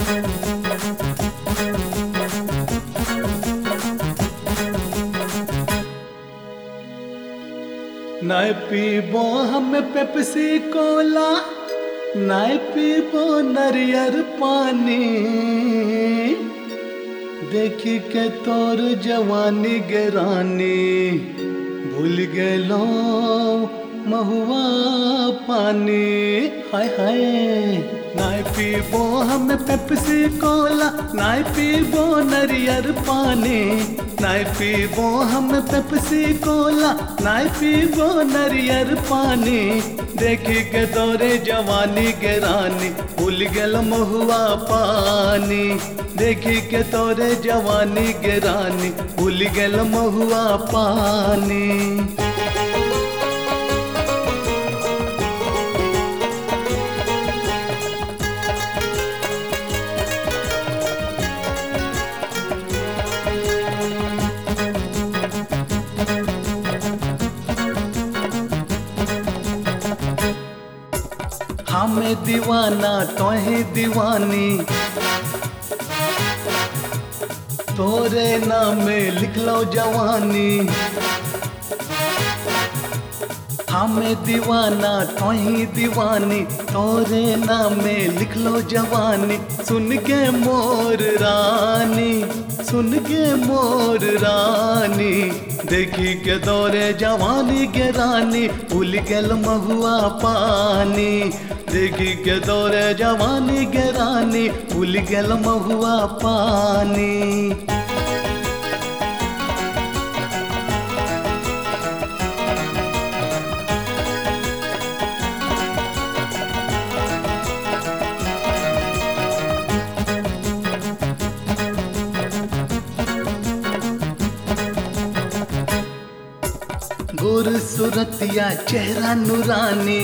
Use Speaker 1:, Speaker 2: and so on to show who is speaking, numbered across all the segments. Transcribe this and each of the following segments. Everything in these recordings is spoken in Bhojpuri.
Speaker 1: नाय पीबो हम पेप्सी कोला, नाय पीबो नरियर पानी। देखी के तोर जवानी गेरानी, भूल गेलो महुआ पानी। हाय हाय नाय पीबो हम पेप्सी कोला, नाय पीबो नरियर पानी। नाय पीबो हम पेप्सी कोला, नाय पीबो नरियर पानी। देखी के तोरे जवानी के रानी, भूल गेल महुआ पानी। देखी के तोरे जवानी के रानी, भूल गेल महुआ पानी। हमें दीवाना तोहे दीवानी, तोरे नाम में लिख लो जवानी। हमें दीवाना तोहे दीवानी, तोरे नाम में लिख लो जवानी। सुन के मोर रानी, सुन के मोर रानी। देखी के तोरे जवानी के रानी, भूल गेल महुआ पानी। देखी के तोरे जवानी के रानी, भूल गेल महुआ पानी। गोर सूरतिया चेहरा नूरानी,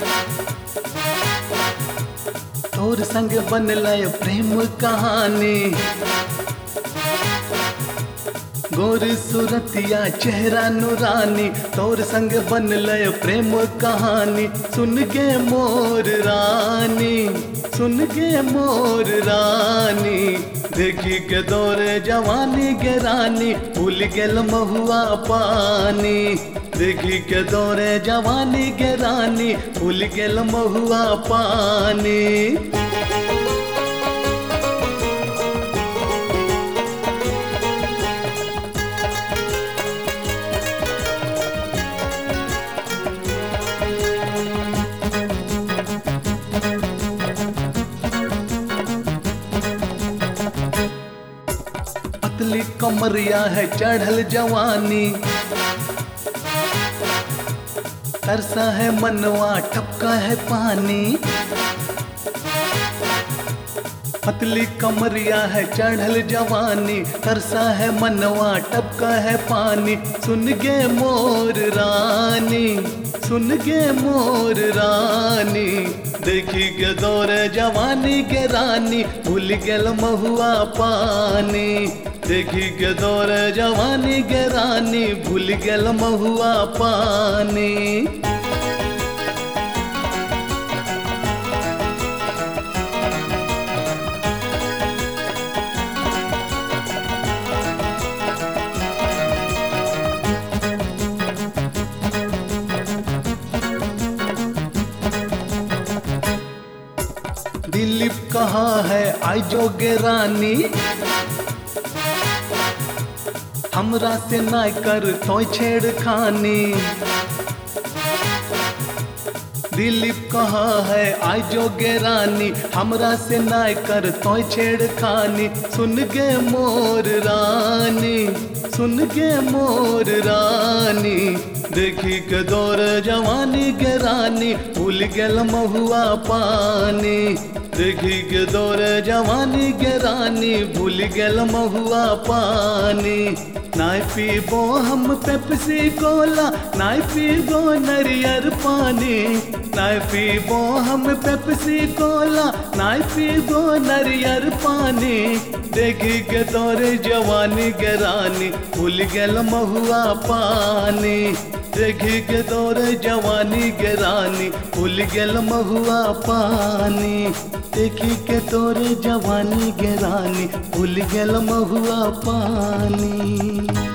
Speaker 1: तोर संग बनलय प्रेम कहानी। गोर सूरतिया चेहरा नूरानी, तोर संग बनलय प्रेम कहानी। सुन के मोर रानी, सुन के मोर रानी। देखी के तोरे जवानी के रानी, भूल गेल महुआ पानी। देखी के तोरे जवानी के रानी, भूल गेल महुआ पानी। पतली कमरिया है चढ़ल जवानी, तरसा है मनवा टपका है पानी। पतली कमरिया है चढ़ल जवानी, तरसा है मनवा टपका है पानी। सुन गे मोर रानी, सुन गे मोर रानी। देखी के तोरे जवानी के रानी, भूल गेल महुआ पानी। देखी के तोरे जवानी के रानी, भूल गेल महुआ पानी। दिलीप कहाँ है आई जोगे रानी, हमरा से ना कर तो छेड़खानी। दिलीप कहाँ है आई जोगे रानी, हमरा से ना कर तो छेड़खानी। सुन गे मोर रानी, सुन गे मोर रानी। देखी के दौर जवानी के रानी, भूल गेल महुआ पानी। देखी के दौर जवानी के रानी, भूल गेल महुआ पानी। नाय पीबो हम पेप्सी कोला, नाय पीबो नरियर पानी। नाय पीबो हम पेप्सी कोला, नाय पीबो नरियर पानी। देखी के तोरे जवानी के रानी भूल गेल महुआ पानी। देखी के तोरे जवानी के रानी भूल गेल महुआ पानी। देखी के तोरे जवानी के रानी भूल गेल महुआ पानी।